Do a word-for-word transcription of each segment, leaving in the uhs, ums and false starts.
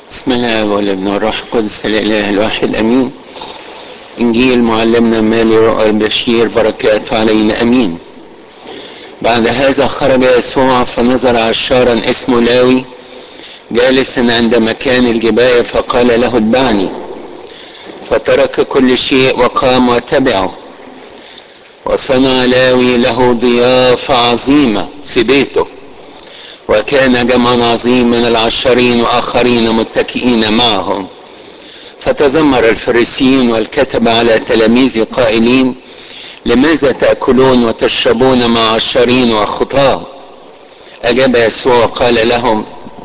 بسم الله والابن والروح القدس الاله الواحد امين. انجيل معلمنا مالي رؤى البشير بركاته علينا امين. بعد هذا خرج يسوع فنظر عشارا اسمه لاوي جالسا عند مكان الجباية فقال له اتبعني، فترك كل شيء وقام وتبعه. وصنع لاوي له ضيافة عظيمة في بيته، وكان جمعا عظيم من العشرين واخرين متكئين معهم. فتذمر الفريسيين والكتبة على تلاميذ قائلين: لماذا تأكلون وتشربون مع عشرين وخطاة؟ أجاب يسوع وقال لهم: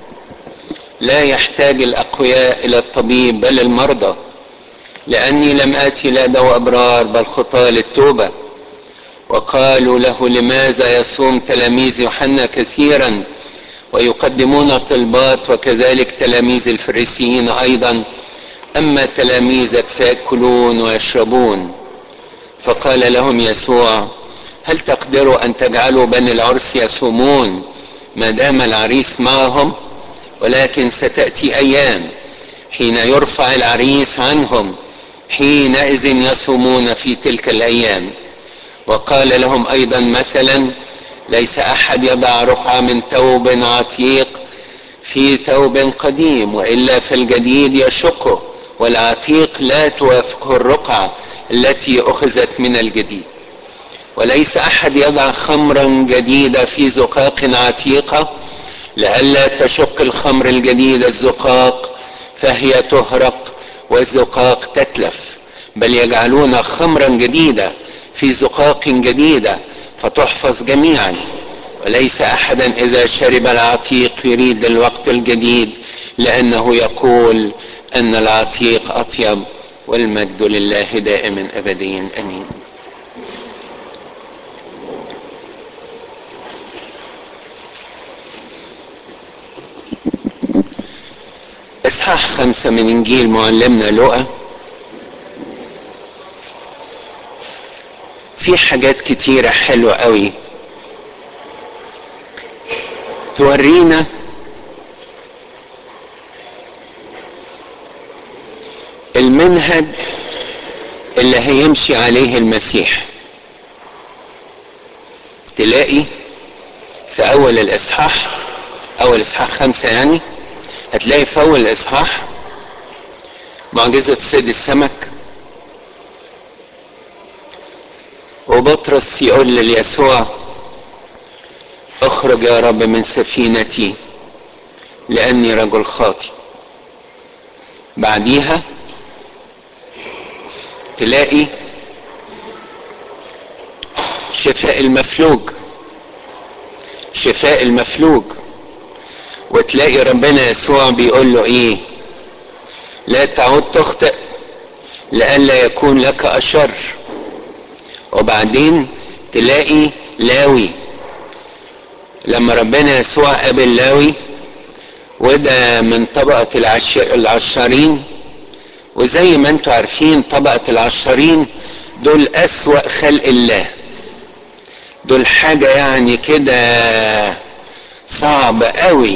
لا يحتاج الأقوياء إلى الطبيب بل المرضى، لأني لم آتي لا دواء أبرار بل خطاة للتوبة. وقالوا له: لماذا يصوم تلاميذ يوحنا كثيرا ويقدمون طلبات وكذلك تلاميذ الفريسيين أيضا، أما تلاميذك فيأكلون ويشربون؟ فقال لهم يسوع: هل تقدروا أن تجعلوا بني العرس يصومون ما دام العريس معهم؟ ولكن ستأتي أيام حين يرفع العريس عنهم، حينئذ يصومون في تلك الأيام. وقال لهم أيضا مثلا: ليس أحد يضع رقعة من ثوب عتيق في ثوب قديم، وإلا فالجديد يشقه، والعتيق لا توافقه الرقعة التي أخذت من الجديد. وليس أحد يضع خمرا جديدة في زقاق عتيقة، لئلا تشق الخمر الجديد الزقاق فهي تهرق والزقاق تتلف، بل يجعلون خمرا جديدة في زقاق جديدة فتحفظ جميعا. وليس أحدا إذا شرب العتيق يريد الوقت الجديد، لأنه يقول أن العتيق أطيب. والمجد لله دائما أبديا أمين. إصحاح خمسة من إنجيل معلمنا لوقا. في حاجات كتيرة حلوة قوي تورينا المنهج اللي هيمشي عليه المسيح. تلاقي في أول الإصحاح، أول إصحاح خمسة يعني، هتلاقي في أول الإصحاح معجزة صيد السمك، وبطرس يقول ليسوع: اخرج يا رب من سفينتي لأني رجل خاطئ. بعديها تلاقي شفاء المفلوج، شفاء المفلوج، وتلاقي ربنا يسوع بيقول له ايه؟ لا تعود تخطئ لئلا يكون لك أشر. وبعدين تلاقي لاوي، لما ربنا يسوع قابل لاوي وده من طبقة العشارين، وزي ما انتوا عارفين طبقة العشارين دول أسوأ خلق الله، دول حاجة يعني كده صعب قوي،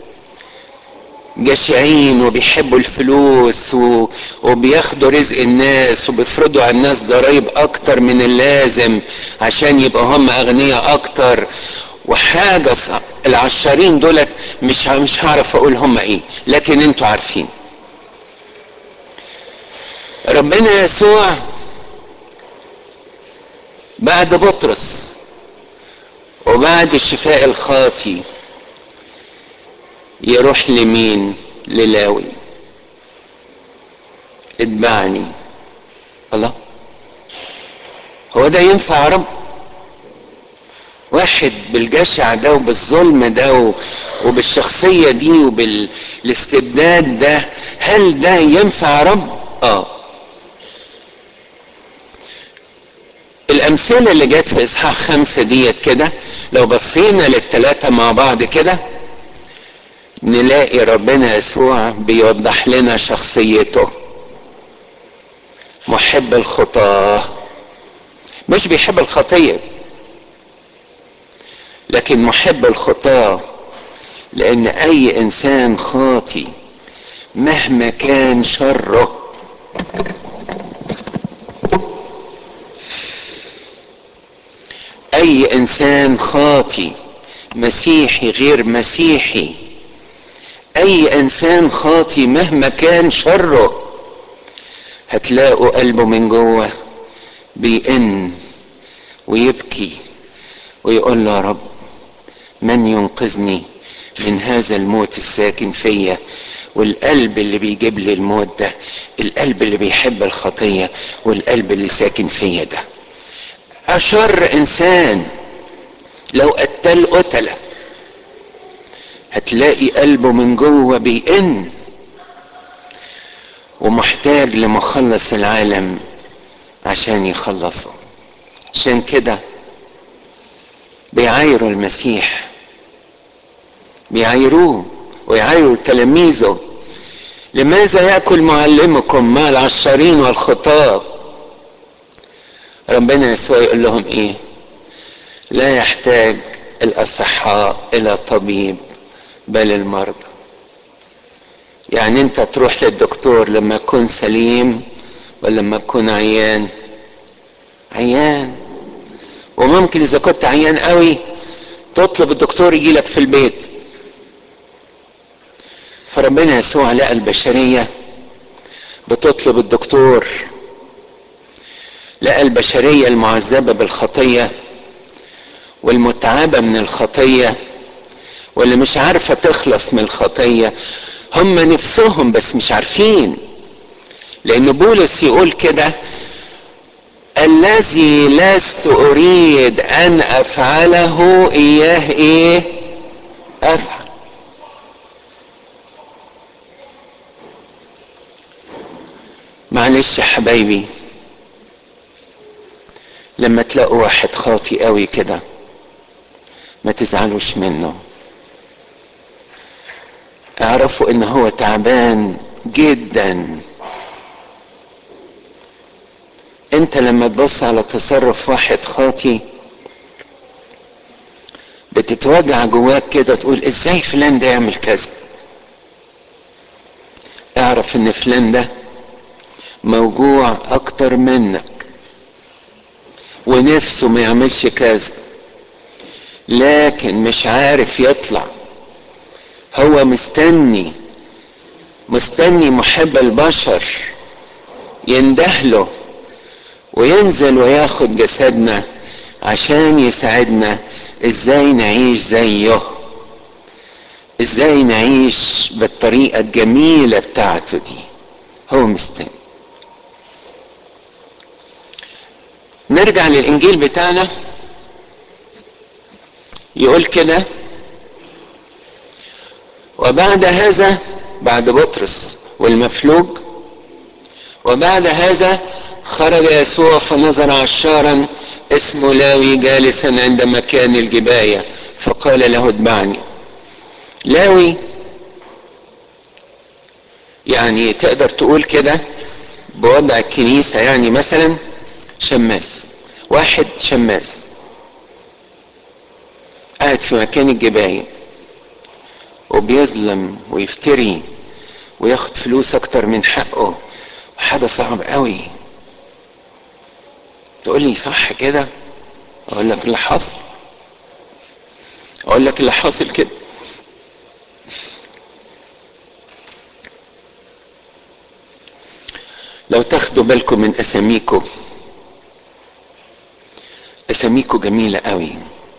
جشعين وبيحبوا الفلوس وبياخدوا رزق الناس وبيفرضوا على الناس ضرائب اكتر من اللازم عشان يبقى هم اغنياء اكتر وحاجة صعب. العشارين دولت مش مش هعرف اقول هم ايه، لكن انتوا عارفين. ربنا يسوع بعد بطرس وبعد شفاء الخاطي يروح لمين؟ للاوي: اتبعني. الله، هو ده ينفع يا رب؟ واحد بالجشع ده وبالظلم ده وبالشخصية دي وبالاستبداد ده، هل ده ينفع يا رب؟ اه. الامثلة اللي جت في اصحاح خمسة ديت كده، لو بصينا للتلاتة مع بعض كده نلاقي ربنا يسوع بيوضح لنا شخصيته. محب الخطاة، مش بيحب الخطية، لكن محب الخطاة، لان اي انسان خاطي مهما كان شره. اي انسان خاطي، مسيحي غير مسيحي، اي انسان خاطي مهما كان شره، هتلاقوا قلبه من جوه بيئن ويبكي ويقول له يا رب من ينقذني من هذا الموت الساكن فيا. والقلب اللي بيجيب لي الموت ده القلب اللي بيحب الخطية، والقلب اللي ساكن فيا ده اشر انسان لو قتل قتله هتلاقي قلبه من جوه بيئن ومحتاج لمخلص العالم عشان يخلصه. عشان كده بيعايروا المسيح، بيعايروه ويعايروا تلاميذه. لماذا يأكل معلمكم مع العشارين والخطاة؟ ربنا يسوع يقول لهم ايه؟ لا يحتاج الاصحاء الى طبيب بل المرضى. يعني انت تروح للدكتور لما تكون سليم ولا لما تكون عيان؟ عيان. وممكن اذا كنت عيان قوي تطلب الدكتور يجي لك في البيت. فربنا يسوع لقى البشرية بتطلب الدكتور، لقى البشرية المعذبة بالخطية والمتعبة من الخطية واللي مش عارفة تخلص من الخطية، هم نفسهم بس مش عارفين. لأن بولس يقول كده: الذي لست أريد أن أفعله إياه إيه؟ أفعل. معلش يا حبايبي، لما تلاقوا واحد خاطي قوي كده ما تزعلوش منه، اعرفوا ان هو تعبان جدا. انت لما تبص على تصرف واحد خاطي بتتوجع جواك كده، تقول ازاي فلان ده يعمل كذا. اعرف ان فلان ده موجوع اكتر منك ونفسه ما يعملش كذا لكن مش عارف يطلع. هو مستني مستني محب البشر يندهله وينزل وياخد جسدنا عشان يساعدنا ازاي نعيش زيه، ازاي نعيش بالطريقة الجميلة بتاعته دي. هو مستني. نرجع للانجيل بتاعنا، يقول كده: وبعد هذا، بعد بطرس والمفلوج، وبعد هذا خرج يسوع فنظر عشارا اسمه لاوي جالسا عند مكان الجباية فقال له اتبعني. لاوي يعني تقدر تقول كده بوضع الكنيسة، يعني مثلا شماس، واحد شماس قاعد في مكان الجباية وبيظلم ويفتري وياخد فلوس اكتر من حقه، حاجة صعبة قوي. تقول لي صح كده؟ اقول لك اللي حصل اقول لك اللي حاصل كده. لو تاخدوا بالكم من اساميكم، اساميكم جميلة قوي،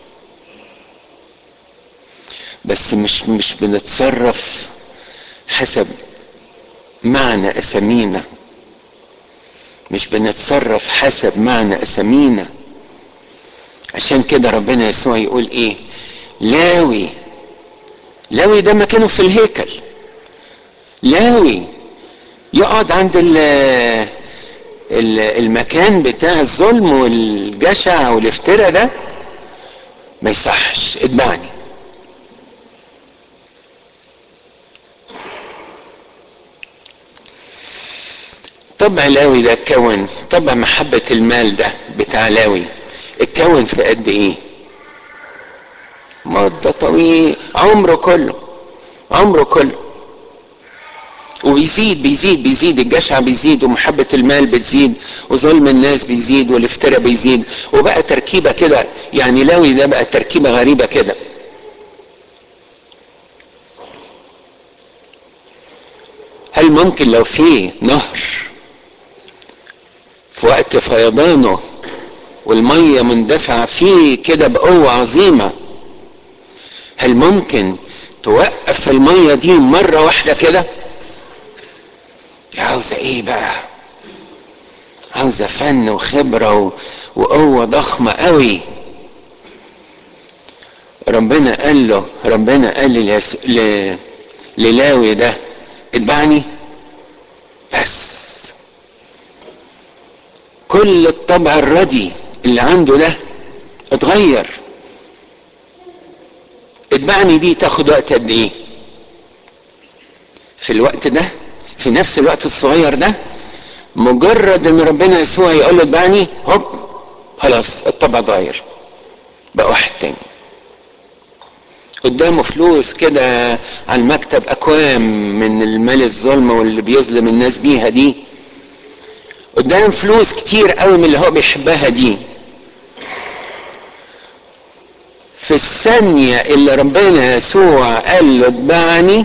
بس مش مش بنتصرف حسب معنى اسامينا، مش بنتصرف حسب معنى اسامينا. عشان كده ربنا يسوع يقول ايه؟ لاوي. لاوي ده مكانه في الهيكل. لاوي يقعد عند المكان بتاع الظلم والجشع والافتراء ده ما يصحش. اتبعني. طبع لاوي ده اتكون، طبع محبة المال ده بتاع لاوي اتكون في قد ايه؟ مدة طويلة، عمره كله عمره كله وبيزيد بيزيد بيزيد، الجشع بيزيد ومحبة المال بتزيد وظلم الناس بيزيد والافتراء بيزيد، وبقى تركيبة كده. يعني لاوي ده بقى تركيبة غريبة كده. هل ممكن لو في نهر في وقت فيضانه والمية مندفعة فيه كده بقوة عظيمة، هل ممكن توقف المية دي مرة واحدة كده؟ عاوزة ايه بقى؟ عاوزة فن وخبرة وقوة ضخمة قوي. ربنا قال له ربنا قال لي للاوي ده اتبعني بس. كل الطبع الردي اللي عنده ده اتغير. اتبعني دي تاخد وقت قد ايه؟ في الوقت ده، في نفس الوقت الصغير ده، مجرد ان ربنا يسوع يقول له اتبعني، هوب خلاص الطبع اتغير بقى واحد تاني. قدامه فلوس كده على المكتب، اكوام من المال الظلم واللي بيظلم الناس بيها دي، قدام فلوس كتير قوي من اللي هو بيحبها دي. في الثانية اللي ربنا يسوع قال له اتبعني،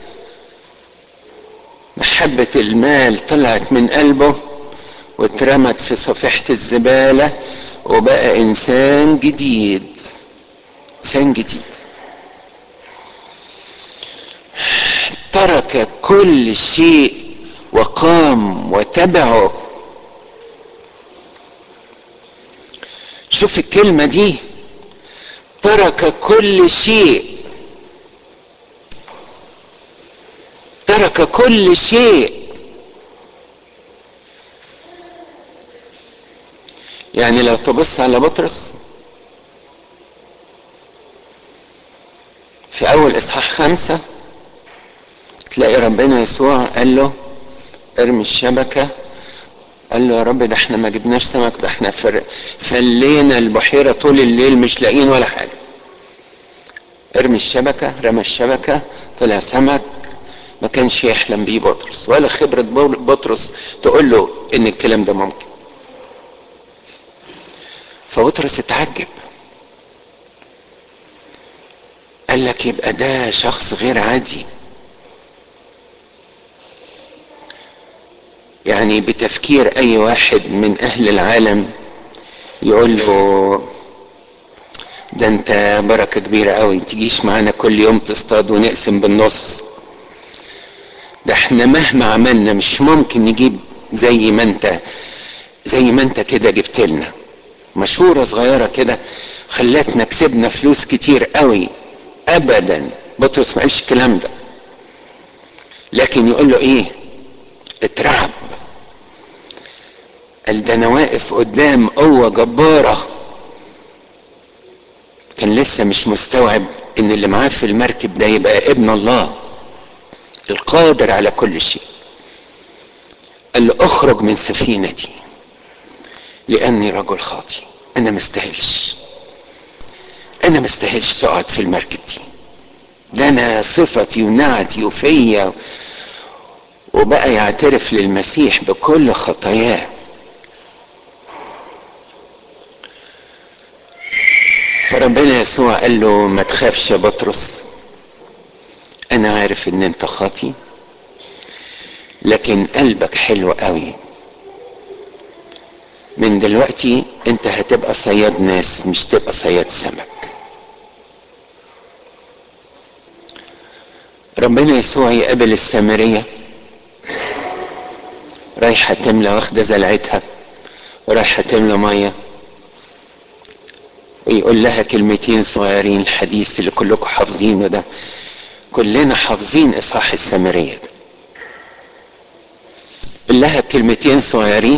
محبة المال طلعت من قلبه واترمت في صفيحة الزبالة، وبقى انسان جديد. انسان جديد ترك كل شيء وقام وتبعه. شوف الكلمة دي، ترك كل شيء، ترك كل شيء. يعني لو تبص على بطرس في اول اصحاح خمسة تلاقي ربنا يسوع قال له ارمي الشبكة. قال له يا رب ده احنا ما جبناش سمك، ده احنا فلينا البحيرة طول الليل مش لاقيين ولا حاجة. ارمي الشبكة، رمى الشبكة طلع سمك ما كانش يحلم بيه بطرس، ولا خبرة بطرس تقول له ان الكلام ده ممكن. فبطرس اتعجب، قال لك يبقى ده شخص غير عادي. يعني بتفكير اي واحد من اهل العالم يقول له ده انت بركة كبيرة قوي، تجيش معانا كل يوم تصطاد ونقسم بالنص. ده احنا مهما عملنا مش ممكن نجيب زي ما انت زي ما انت كده جبت لنا. مشورة صغيرة كده خلتنا كسبنا فلوس كتير قوي. ابدا بطرس ما قالش الكلام ده، لكن يقول له ايه؟ اترعب. قال ده انا واقف قدام قوة جبارة. كان لسه مش مستوعب ان اللي معاه في المركب ده يبقى ابن الله القادر على كل شيء. قال له اخرج من سفينتي لاني رجل خاطي. انا مستاهلش، انا مستاهلش تقعد في المركب دي، ده انا صفتي ونعتي وفيا. وبقى يعترف للمسيح بكل خطاياه. فربنا يسوع قال له ما تخافش يا بطرس، انا عارف ان انت خاطي لكن قلبك حلو قوي. من دلوقتي انت هتبقى صياد ناس مش تبقى صياد سمك. ربنا يسوع يقابل السامرية رايحة تملى، واخدة زلعتها ورايحة تملى مية، ويقول لها كلمتين صغيرين، الحديث اللي كلكم حافظينه ده، كلنا حافظين اصحاح السامرية ده. قال لها كلمتين صغيرين،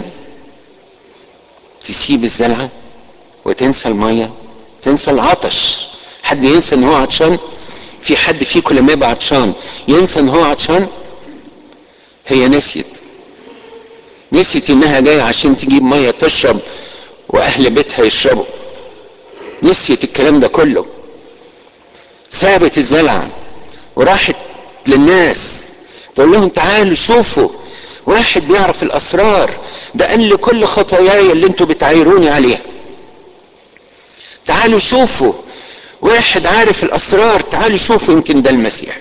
تسيب الزلعة وتنسى المية، تنسى العطش. حد ينسى ان هو عطشان؟ في حد فيكم لما يبقى عطشان ينسى ان هو عطشان؟ هي نسيت نسيت انها جاية عشان تجيب مية تشرب واهل بيتها يشربوا. نسيت الكلام ده كله، سابت الزلعة وراحت للناس تقول لهم تعالوا شوفوا واحد بيعرف الاسرار، ده قال لي كل خطاياي اللي انتوا بتعايروني عليها. تعالوا شوفوا واحد عارف الاسرار، تعالوا شوفوا يمكن ده المسيح.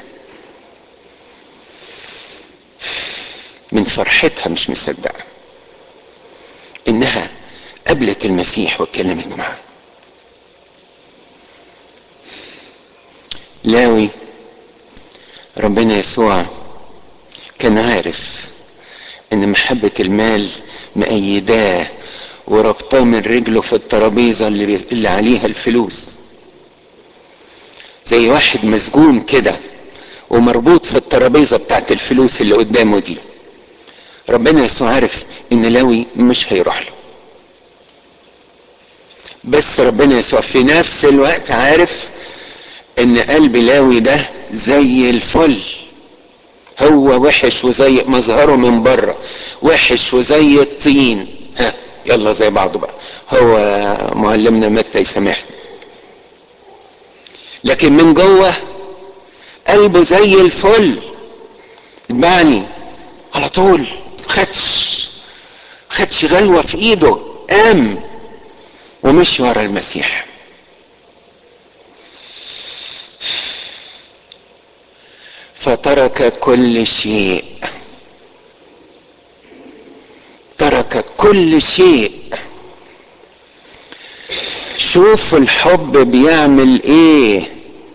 من فرحتها مش مصدقه انها قابلت المسيح واتكلمت معاه. لاوي ربنا يسوع كان عارف ان محبة المال مأيداه وربطاه من رجله في الترابيزة اللي, اللي عليها الفلوس، زي واحد مسجون كده ومربوط في الترابيزة بتاعت الفلوس اللي قدامه دي. ربنا يسوع عارف ان لاوي مش هيروح له، بس ربنا يسوع في نفس الوقت عارف ان قلب لاوي ده زي الفل، هو وحش وزي مظهره من بره وحش وزي الطين، ها يلا زي بعضه بقى، هو معلمنا متى يسامحنا، لكن من جوه قلبه زي الفل. اتبعني على طول، خدش خدش غلوة في ايده، قام ومشي ورا المسيح. فترك كل شيء، ترك كل شيء. شوف الحب بيعمل ايه.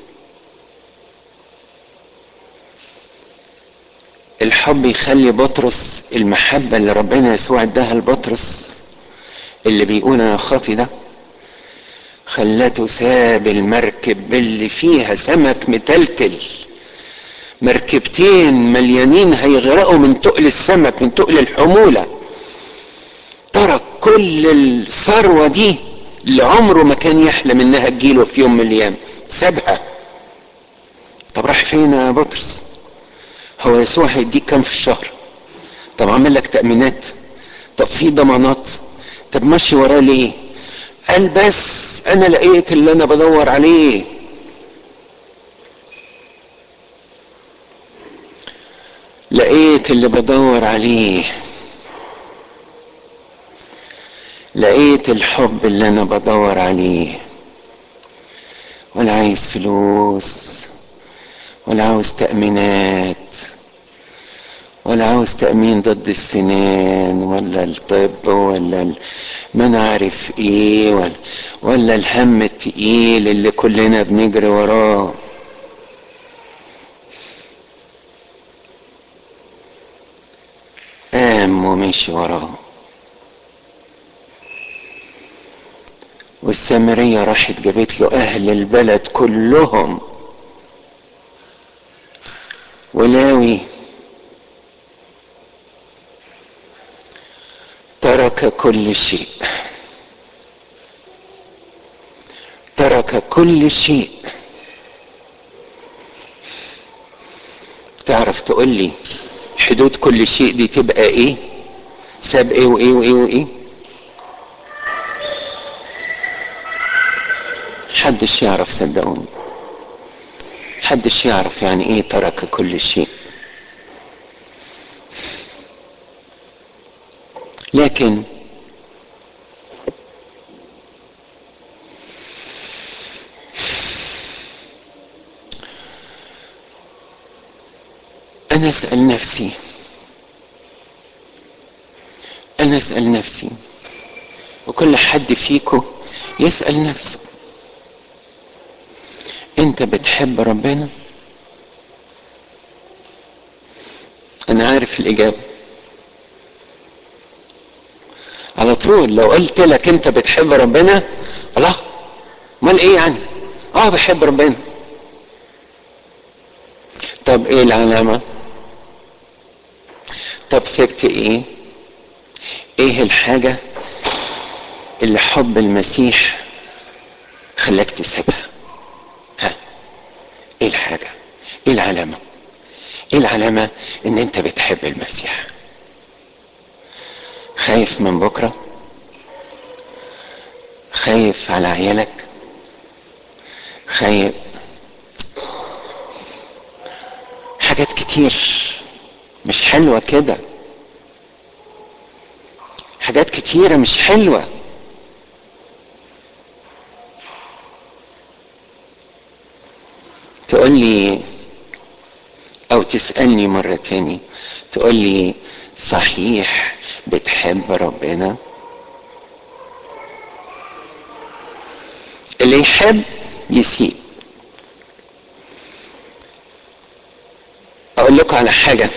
الحب يخلي بطرس، المحبة اللي ربنا يسوع اداها لبطرس اللي بيقول انا خاطي ده، خلته ساب المركب اللي فيها سمك متلتل، مركبتين مليانين هيغرقوا من تقل السمك، من تقل الحمولة، ترك كل الثروة دي اللي عمره ما كان يحلم انها تجيله في يوم من الايام، سابها. طب راح فين يا بطرس؟ هو يسوع هيديك كام في الشهر؟ طب عمل لك تأمينات؟ طب في ضمانات؟ طب ماشي وراه ليه؟ قال بس انا لقيت اللي انا بدور عليه. لقيت اللي بدور عليه، لقيت الحب اللي انا بدور عليه. ولا عايز فلوس، ولا عاوز تأمينات، ولا عاوز تأمين ضد السنان ولا الطب ولا ما انا عارف ايه، ولا, ولا الهم التقيل اللي كلنا بنجري وراه. قام ومشي وراه. والسامرية راحت جابت له اهل البلد كلهم. ولاوي ترك كل شيء، ترك كل شيء. تعرف تقول لي حدود كل شيء دي تبقى ايه؟ ساب ايه وايه وايه وايه؟ حدش يعرف، صدقوني حدش يعرف يعني ايه ترك كل شيء. لكن انا اسأل نفسي، انا اسأل نفسي وكل حد فيكم يسأل نفسه، انت بتحب ربنا؟ انا عارف الاجابة على طول. لو قلت لك انت بتحب ربنا، الله امال ايه يعني؟ اه بحب ربنا. طب ايه العلامة؟ طب سبت ايه؟ ايه الحاجة اللي حب المسيح خلاك تسيبها؟ ها، ايه الحاجة؟ ايه العلامة؟ ايه العلامة ان انت بتحب المسيح؟ خايف من بكرة؟ خايف على عيالك؟ خايف حاجات كتير. مش حلوة كده، حاجات كتيرة مش حلوة. تقول لي او تسألني مرة تاني، تقول لي صحيح بتحب ربنا؟ اللي يحب يسيب. اقول لكم على حاجة،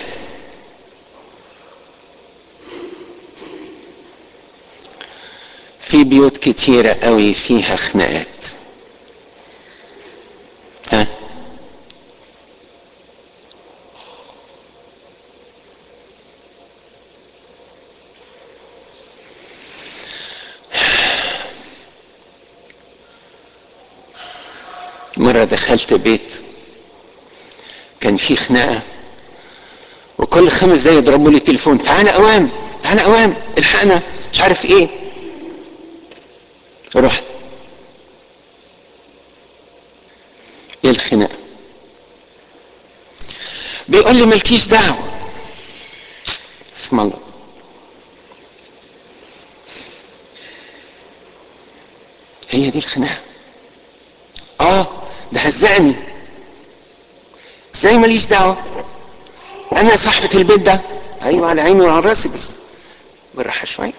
في بيوت كتيرة قوي فيها خناقات. ها، مرة دخلت بيت كان فيه خناقة، وكل خمس دقايق يضربوا لي تليفون، تعالى اوام تعالى اوام الحقنا مش عارف ايه. رحت، ايه الخناقة؟ بيقول لي مالكيش دعوة. اسم الله، هي دي الخناقة؟ اه، ده هزقني. ازاي ماليش دعوة؟ انا صاحبة البيت ده. ايوه على عيني وعلى راسي، بس بالراحة شوية.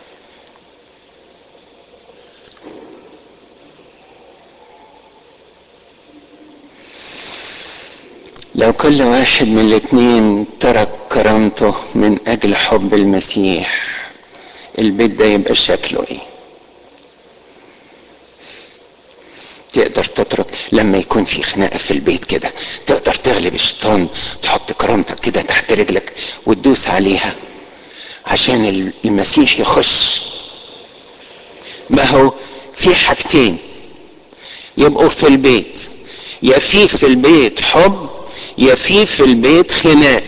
لو كل واحد من الاتنين ترك كرامته من اجل حب المسيح، البيت ده يبقى شكله ايه؟ تقدر تترك لما يكون في خناقة في البيت كده، تقدر تغلب الشيطان، تحط كرامتك كده تحت رجلك وتدوس عليها عشان المسيح يخش؟ ما هو في حاجتين يبقوا في البيت، يا في في البيت حب، يا في في البيت خناق.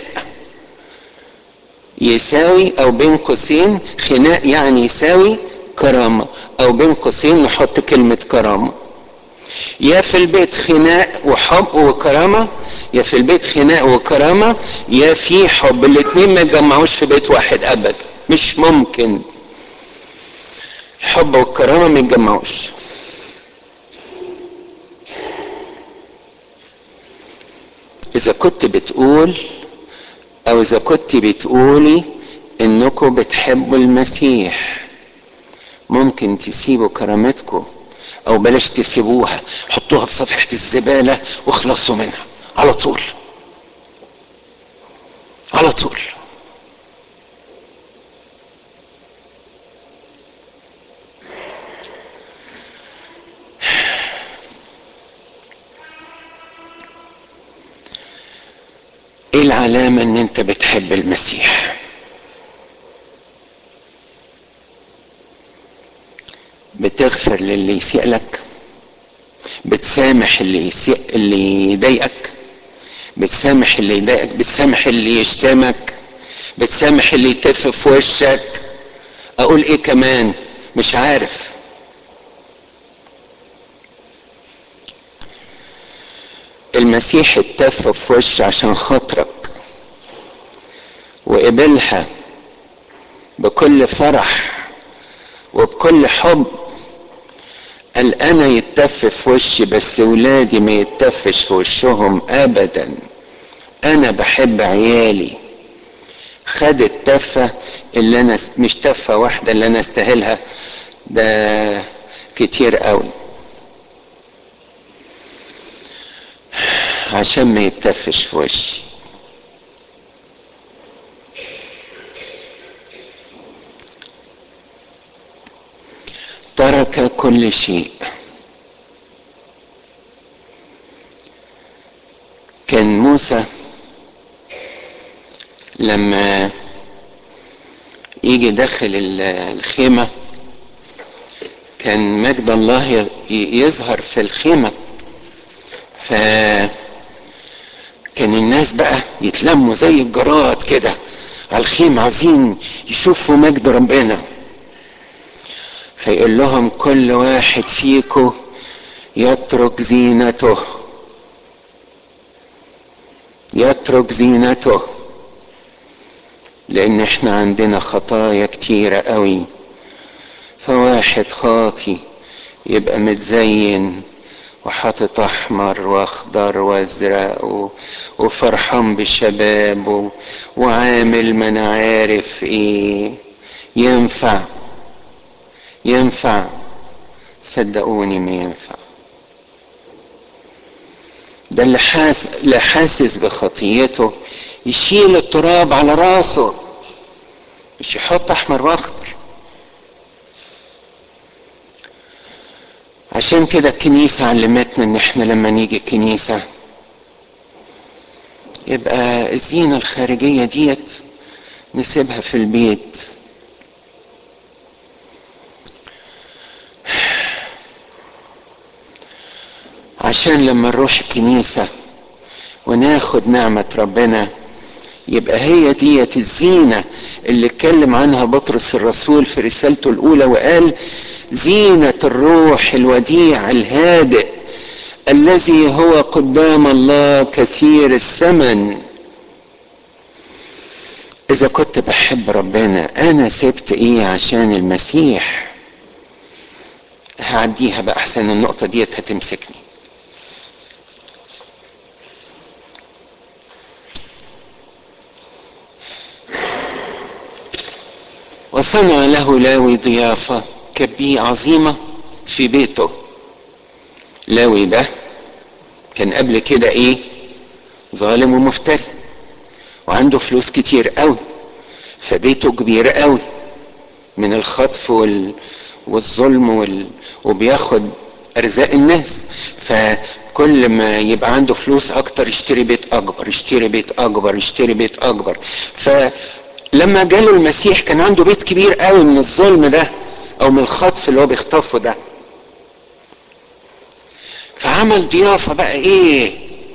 يساوي او بين قوسين خناق يعني يساوي كرامة، او بين قوسين نحط كلمة كرامة. يا في البيت خناق وحب وكرامة، يا في البيت خناق وكرامة، يا في حب. الاتنين ما يتجمعوش في بيت واحد ابدا، مش ممكن. الحب والكرامة ما يتجمعوش. اذا كنت بتقول او اذا كنت بتقولي انكم بتحبوا المسيح، ممكن تسيبوا كرامتكم، او بلاش تسيبوها، حطوها في صفحة الزبالة واخلصوا منها على طول على طول. ايه العلامة ان انت بتحب المسيح؟ بتغفر للي يسيء لك، بتسامح اللي يسيء اللي يضايقك، بتسامح اللي يضايقك، بتسامح اللي يشتمك، بتسامح اللي يتف في وشك. اقول ايه كمان؟ مش عارف. المسيح اتف في وش عشان خاطرك وقبلها بكل فرح وبكل حب. قال انا يتف في وشي بس ولادي ما يتفش في وشهم ابدا. انا بحب عيالي. خد التفة اللي انا مش تفة واحدة اللي انا استاهلها، ده كتير قوي عشان ما يتفش في وشي. ترك كل شيء. كان موسى لما يجي داخل الخيمة كان مجد الله يظهر في الخيمة، فكان الناس بقى يتلموا زي الجراد كده على الخيمة عاوزين يشوفوا مجد ربنا. فيقول لهم كل واحد فيكم يترك زينته يترك زينته لان احنا عندنا خطايا كتيرة قوي. فواحد خاطي يبقى متزين وحاطط احمر واخضر وازرق و... وفرحان بالشباب و... وعامل ما انا عارف ايه، ينفع؟ ينفع؟ صدقوني ما ينفع. ده اللي حاس... اللي حاسس بخطيته يشيل التراب على راسه، مش يحط احمر واخضر. عشان كده الكنيسة علمتنا ان احنا لما نيجي الكنيسة يبقى الزينة الخارجية ديت نسيبها في البيت. عشان لما نروح الكنيسة وناخد نعمة ربنا يبقى هي ديت الزينة اللي اتكلم عنها بطرس الرسول في رسالته الأولى وقال: زينة الروح الوديع الهادئ الذي هو قدام الله كثير الثمن. إذا كنت بحب ربنا أنا سبت إيه عشان المسيح؟ هعديها بقى أحسن، النقطة ديت هتمسكني. وصنع له لاوي ضيافة كبيرة عظيمة في بيته. لاوي ده كان قبل كده ايه؟ ظالم ومفتري وعنده فلوس كتير قوي، فبيته كبير قوي من الخطف وال... والظلم وال... وبياخد ارزاق الناس. فكل ما يبقى عنده فلوس اكتر يشتري بيت اكبر، يشتري بيت اكبر، يشتري بيت اكبر. فلما جاله المسيح كان عنده بيت كبير قوي من الظلم ده او من الخطف اللي هو بيخطفه ده، فعمل ضيافة بقى ايه؟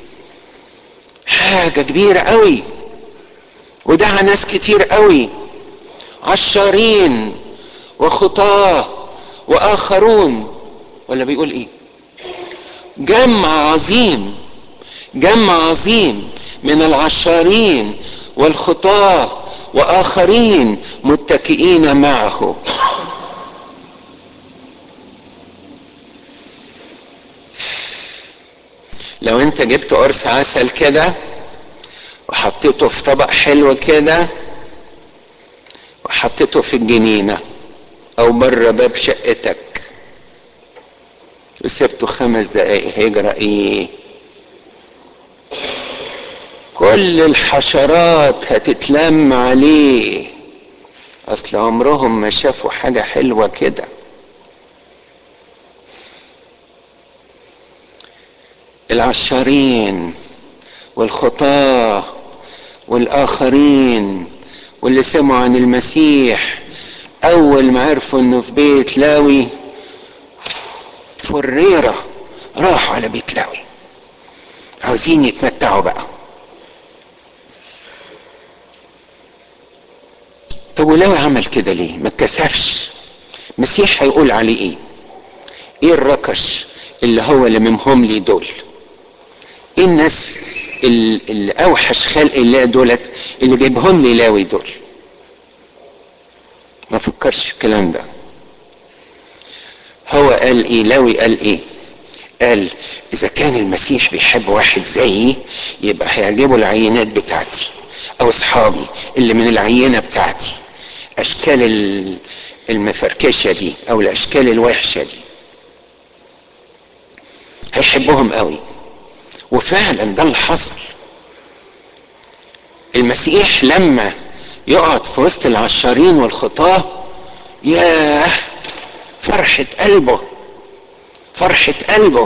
حاجة كبيرة قوي، ودعا ناس كتير قوي، عشارين وخطاه واخرون، ولا بيقول ايه؟ جمع عظيم، جمع عظيم من العشارين والخطاه واخرين متكئين معه. لو انت جبت قرص عسل كده وحطيته في طبق حلو كده وحطيته في الجنينة او بره باب شقتك وسبته خمس دقايق، هيجرى ايه؟ كل الحشرات هتتلم عليه، اصل عمرهم ما شافوا حاجة حلوة كده. العشارين والخطاة والاخرين واللي سمعوا عن المسيح اول ما عرفوا انه في بيت لاوي فريرة راحوا على بيت لاوي عاوزين يتمتعوا بقى. طب ولاوي عمل كده ليه؟ ما اتكسفش. مسيح هيقول عليه ايه؟ ايه الركش اللي هو لممهم لي دول؟ ايه الناس اللي اوحش خلق الله دولت اللي جايبهم لي لاوي دول؟ ما فكرش في الكلام ده. هو قال ايه؟ لاوي قال ايه؟ قال اذا كان المسيح بيحب واحد زيي يبقى هيعجبه العينات بتاعتي او اصحابي اللي من العينة بتاعتي، اشكال المفركشة دي او الاشكال الوحشة دي هيحبهم قوي. وفعلا ده اللي حصل. المسيح لما يقعد في وسط العشارين والخطاه ياه فرحة قلبه، فرحة قلبه،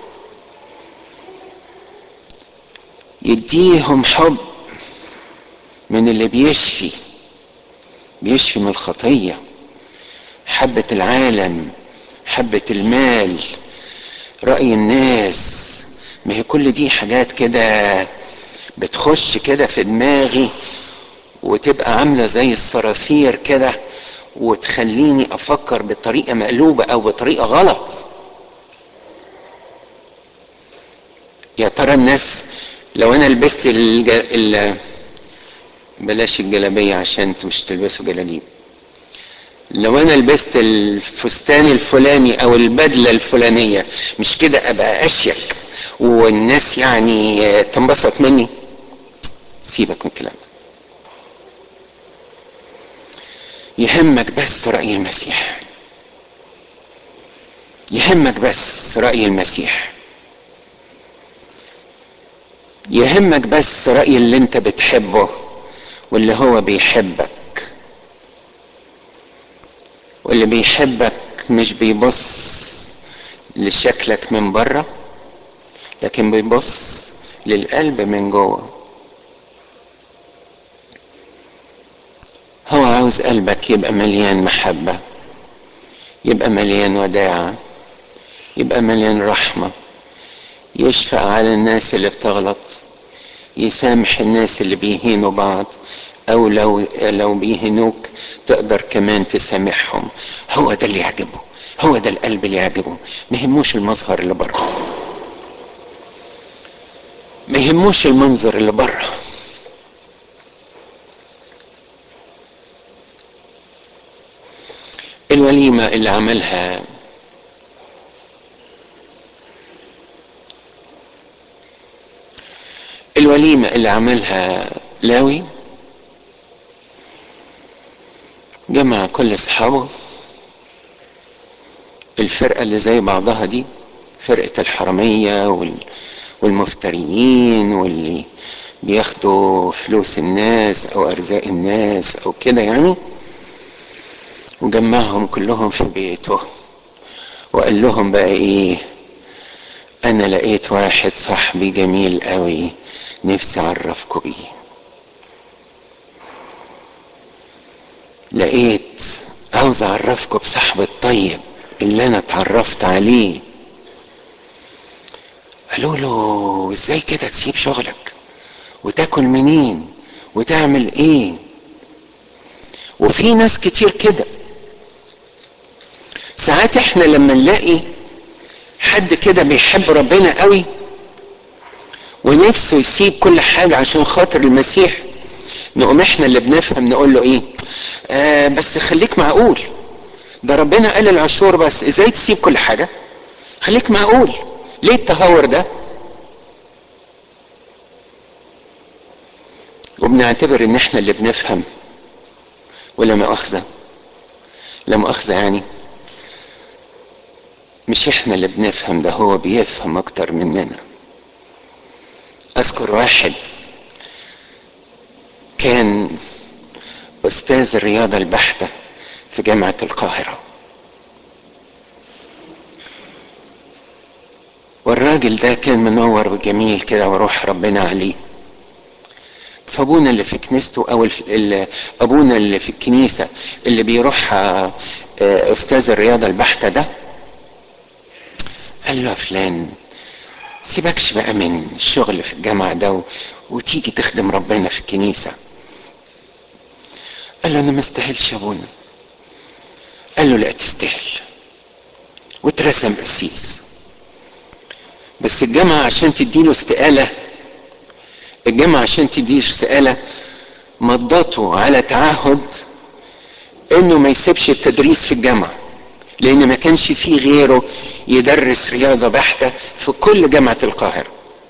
يديهم حب من اللي بيشفي، بيشفي من الخطية، حبة العالم، حبة المال، رأي الناس. ما هي كل دي حاجات كده بتخش كده في دماغي وتبقى عاملة زي الصراصير كده وتخليني افكر بطريقة مقلوبة او بطريقة غلط. يا ترى الناس لو انا لبست الج... ال... بلاش الجلابية عشان انتوا مش تلبسوا جلاليب. لو انا لبست الفستان الفلاني او البدلة الفلانية مش كده ابقى اشيك والناس يعني تنبسط مني؟ سيبك من الكلام ده. يهمك بس رأي المسيح، يهمك بس رأي المسيح، يهمك بس رأي اللي انت بتحبه واللي هو بيحبك. واللي بيحبك مش بيبص لشكلك من بره، لكن بيبص للقلب من جوه. هو عاوز قلبك يبقى مليان محبة، يبقى مليان وداعة، يبقى مليان رحمة، يشفق على الناس اللي بتغلط، يسامح الناس اللي بيهينوا بعض، او لو لو بيهينوك تقدر كمان تسامحهم. هو ده اللي يعجبه، هو ده القلب اللي يعجبه. ما يهموش المظهر اللي بره، ما يهموش المنظر اللي بره. الوليمة اللي عملها الوليمة اللي عملها لاوي، جمع كل اصحابه، الفرقة اللي زي بعضها دي، فرقة الحرامية والمفتريين واللي بياخدوا فلوس الناس او ارزاق الناس او كده يعني، وجمعهم كلهم في بيته وقال لهم بقى ايه: انا لقيت واحد صاحبي جميل قوي نفسي اعرفكم بيه. لقيت عاوز اعرفكم بصاحب الطيب اللي انا اتعرفت عليه. قالوا له: ازاي كده تسيب شغلك وتاكل منين وتعمل ايه؟ وفي ناس كتير كده. ساعات احنا لما نلاقي حد كده بيحب ربنا قوي ونفسه يسيب كل حاجة عشان خاطر المسيح، نقوم احنا اللي بنفهم نقول له ايه: آه بس خليك معقول، ده ربنا قال العشور بس، ازاي تسيب كل حاجة؟ خليك معقول، ليه التهور ده؟ وبنعتبر ان احنا اللي بنفهم، ولا مؤاخذة لا مؤاخذة يعني مش احنا اللي بنفهم، ده هو بيفهم اكتر مننا. اذكر واحد كان استاذ الرياضة البحتة في جامعة القاهرة، والراجل ده كان منور وجميل كده وروح ربنا عليه. فابونا اللي في كنيسته او ابونا اللي في الكنيسة اللي بيروح استاذ الرياضة البحتة ده قال له: يا فلان سيبكش بقى من الشغل في الجامعة ده وتيجي تخدم ربنا في الكنيسة. قال له: انا ما استاهلش يا ابونا. قال له: لا تستاهل. واترسم قسيس. بس الجامعة عشان تديله استقالة، الجامعة عشان تديله استقالة مضته على تعهد انه ما يسيبش التدريس في الجامعة، لان ما كانش فيه غيره يدرس رياضة بحتة في كل جامعة القاهرة.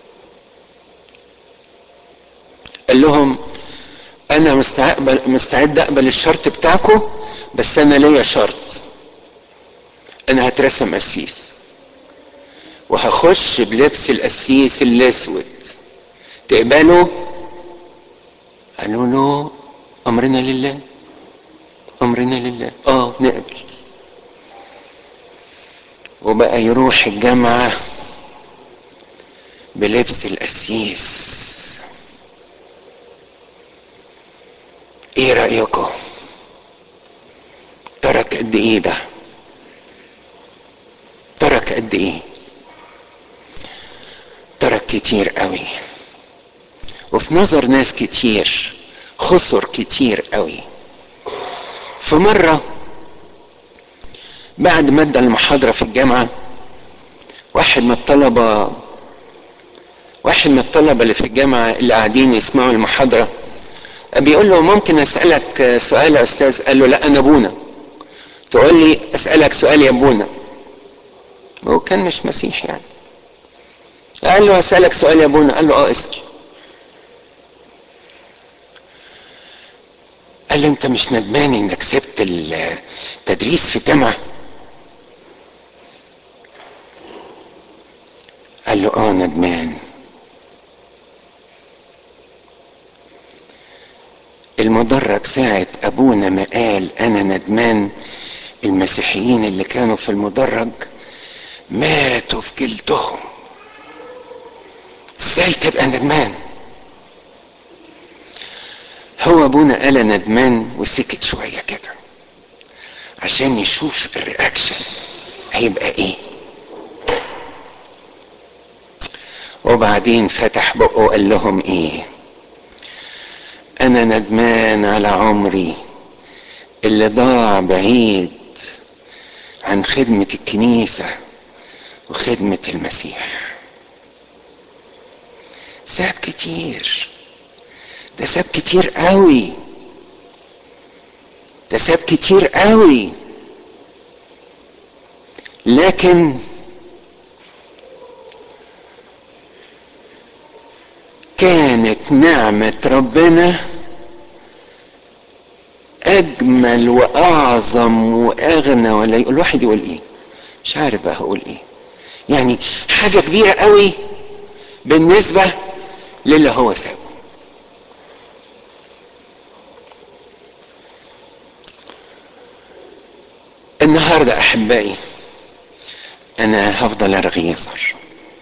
قال لهم: انا مستعد اقبل الشرط بتاعكم، بس انا ليا شرط، انا هترسم قسيس وهخش بلبس القسيس الاسود، تقبلوا؟ قالوا له: امرنا لله، امرنا لله، اه نقبل. وبقى يروح الجامعة بلبس القسيس. ايه رأيكم؟ ترك قد ايه ده؟ ترك قد ايه؟ ترك كتير قوي، وفي نظر ناس كتير خسر كتير قوي. في مرة بعد ما ادى المحاضرة في الجامعة، واحد من الطلبة واحد من الطلبة اللي في الجامعة اللي قاعدين يسمعوا المحاضرة بيقول له ممكن اسألك سؤال يا استاذ؟ قال له لا انا ابونا. تقول لي اسألك سؤال يا ابونا؟ هو كان مش مسيح يعني. قال له اسألك سؤال يا ابونا؟ قال له اه اسأل. قال له انت مش ندمان انك سبت التدريس في الجامعة؟ قال له اه ندمان. المدرج ساعة ابونا ما قال انا ندمان، المسيحيين اللي كانوا في المدرج ماتوا في جلدهم. ازاي تبقى ندمان؟ هو ابونا قال ندمان وسكت شوية كده عشان يشوف الرياكشن هيبقى ايه، وبعدين فتح بقه وقال لهم ايه؟ انا ندمان على عمري اللي ضاع بعيد عن خدمة الكنيسة وخدمة المسيح. ساب كتير، ده ساب كتير قوي، ده ساب كتير قوي، لكن كانت نعمة ربنا اجمل واعظم واغنى. ولا يقول الواحد يقول ايه؟ مش عارف بقى هقول ايه. يعني حاجة كبيرة قوي بالنسبة للي هو سابه. النهاردة احبائي انا هفضل ارغي يسار.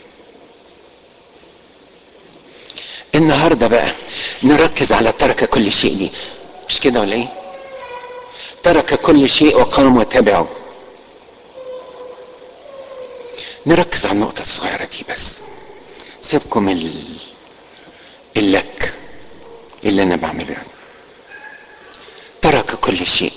النهاردة بقى نركز على ترك كل شيء دي، مش كده ولا ايه؟ ترك كل شيء وقام وتبعه. نركز على النقطة الصغيرة دي بس، سيبكم ال... اللك اللي انا بعمله يعني. ترك كل شيء.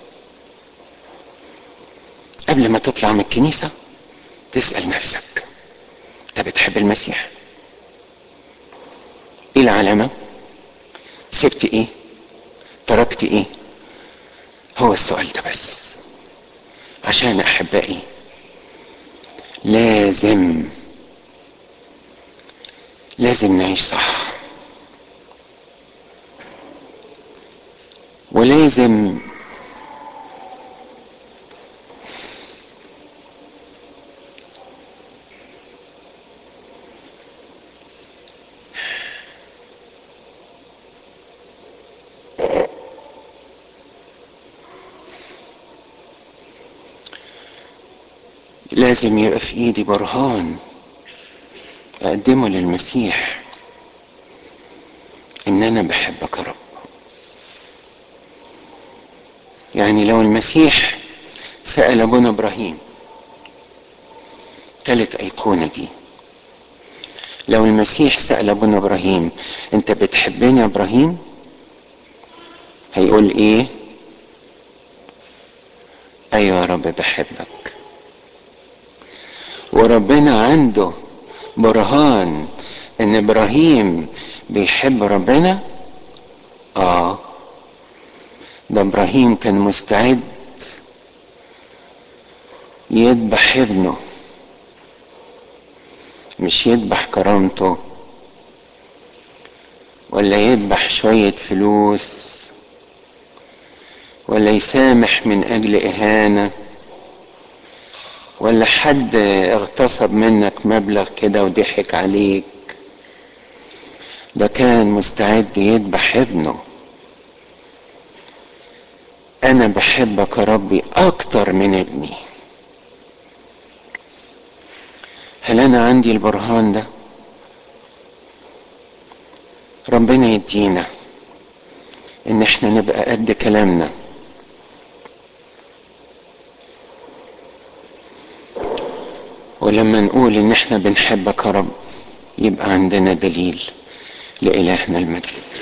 قبل ما تطلع من الكنيسة تسأل نفسك، انت بتحب المسيح؟ ايه العلامة؟ سبت ايه؟ تركت ايه؟ هو السؤال ده بس. عشان احبائي لازم لازم نعيش صح، ولازم لازم يبقى في ايدي برهان اقدمه للمسيح ان انا بحبك يا رب. يعني لو المسيح سأل ابونا ابراهيم، ثالث ايقونة دي، لو المسيح سأل ابونا ابراهيم انت بتحبني يا ابراهيم؟ هيقول ايه؟ ايوه يا رب بحبك. وربنا عنده برهان ان ابراهيم بيحب ربنا. اه ده ابراهيم كان مستعد يذبح ابنه، مش يذبح كرامته ولا يذبح شوية فلوس ولا يسامح من اجل اهانة ولا حد اغتصب منك مبلغ كده وضحك عليك. ده كان مستعد يذبح ابنه. انا بحبك يا ربي اكتر من ابني. هل انا عندي البرهان ده؟ ربنا يدينا ان احنا نبقى قد كلامنا، ولما نقول ان احنا بنحبك يا رب يبقى عندنا دليل. لإلهنا المجد.